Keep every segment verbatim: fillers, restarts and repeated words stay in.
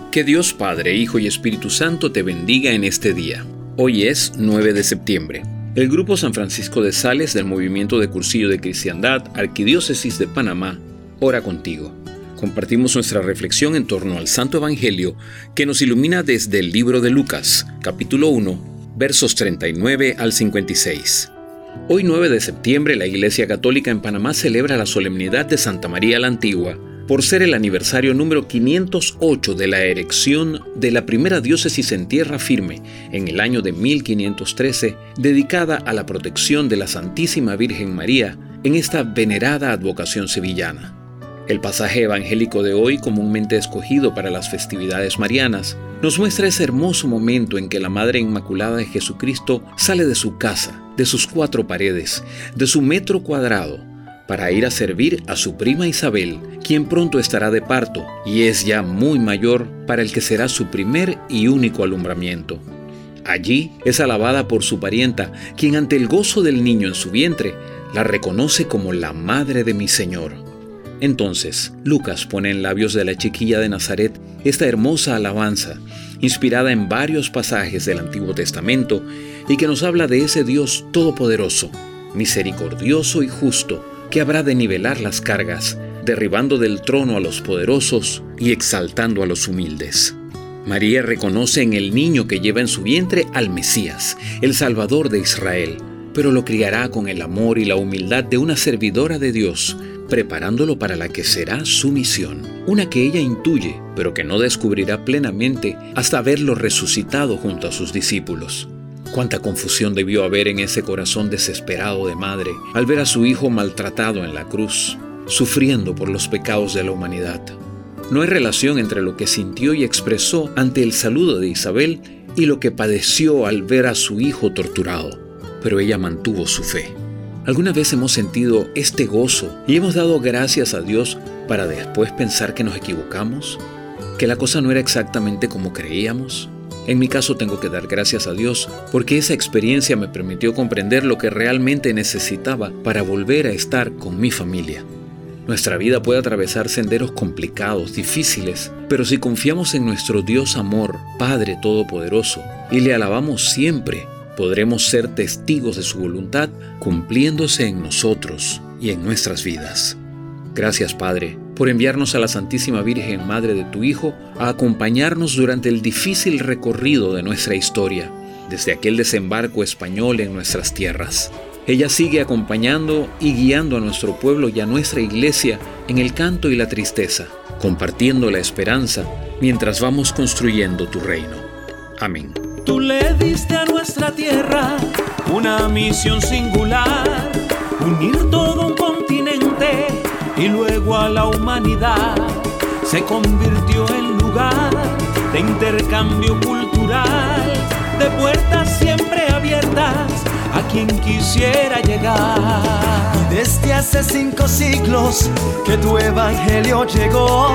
Que Dios Padre, Hijo y Espíritu Santo te bendiga en este día. Hoy es nueve de septiembre. El Grupo San Francisco de Sales del Movimiento de Cursillo de Cristiandad, Arquidiócesis de Panamá, ora contigo. Compartimos nuestra reflexión en torno al Santo Evangelio que nos ilumina desde el libro de Lucas, capítulo uno, versos treinta y nueve al cincuenta y seis. Hoy nueve de septiembre la Iglesia Católica en Panamá celebra la solemnidad de Santa María la Antigua, por ser el aniversario número quinientos ocho de la erección de la primera diócesis en tierra firme en el año de mil quinientos trece, dedicada a la protección de la Santísima Virgen María en esta venerada advocación sevillana. El pasaje evangélico de hoy, comúnmente escogido para las festividades marianas, nos muestra ese hermoso momento en que la Madre Inmaculada de Jesucristo sale de su casa, de sus cuatro paredes, de su metro cuadrado, para ir a servir a su prima Isabel, quien pronto estará de parto y es ya muy mayor para el que será su primer y único alumbramiento. Allí es alabada por su parienta, quien ante el gozo del niño en su vientre, la reconoce como la madre de mi Señor. Entonces, Lucas pone en labios de la chiquilla de Nazaret esta hermosa alabanza, inspirada en varios pasajes del Antiguo Testamento y que nos habla de ese Dios todopoderoso, misericordioso y justo, que habrá de nivelar las cargas, derribando del trono a los poderosos y exaltando a los humildes. María reconoce en el niño que lleva en su vientre al Mesías, el Salvador de Israel, pero lo criará con el amor y la humildad de una servidora de Dios, preparándolo para la que será su misión, una que ella intuye, pero que no descubrirá plenamente hasta verlo resucitado junto a sus discípulos. Cuánta confusión debió haber en ese corazón desesperado de madre al ver a su hijo maltratado en la cruz, sufriendo por los pecados de la humanidad. No hay relación entre lo que sintió y expresó ante el saludo de Isabel y lo que padeció al ver a su hijo torturado, pero ella mantuvo su fe. ¿Alguna vez hemos sentido este gozo y hemos dado gracias a Dios para después pensar que nos equivocamos? ¿Que la cosa no era exactamente como creíamos? En mi caso tengo que dar gracias a Dios porque esa experiencia me permitió comprender lo que realmente necesitaba para volver a estar con mi familia. Nuestra vida puede atravesar senderos complicados, difíciles, pero si confiamos en nuestro Dios amor, Padre Todopoderoso, y le alabamos siempre, podremos ser testigos de su voluntad cumpliéndose en nosotros y en nuestras vidas. Gracias, Padre, por enviarnos a la Santísima Virgen Madre de tu Hijo a acompañarnos durante el difícil recorrido de nuestra historia, desde aquel desembarco español en nuestras tierras. Ella sigue acompañando y guiando a nuestro pueblo y a nuestra iglesia en el canto y la tristeza, compartiendo la esperanza mientras vamos construyendo tu reino. Amén. Tú le diste a nuestra tierra una misión singular, unir todo un continente y luego a la humanidad. Se convirtió en lugar de intercambio cultural, de puertas siempre abiertas a quien quisiera llegar. Desde hace cinco siglos que tu evangelio llegó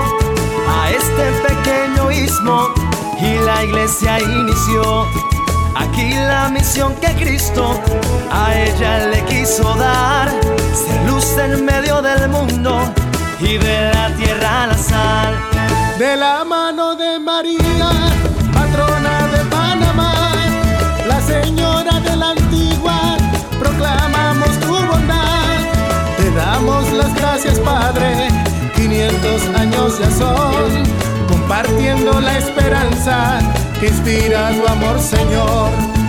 a este pequeño istmo y la iglesia inició. Aquí la misión que Cristo a ella le quiso dar, ser luz en medio del mundo y de la tierra la sal. De la mano de María, patrona de Panamá, la señora de la Antigua, proclamamos tu bondad. Te damos las gracias, Padre, quinientos años ya son, compartiendo la esperanza que inspira tu amor, Señor.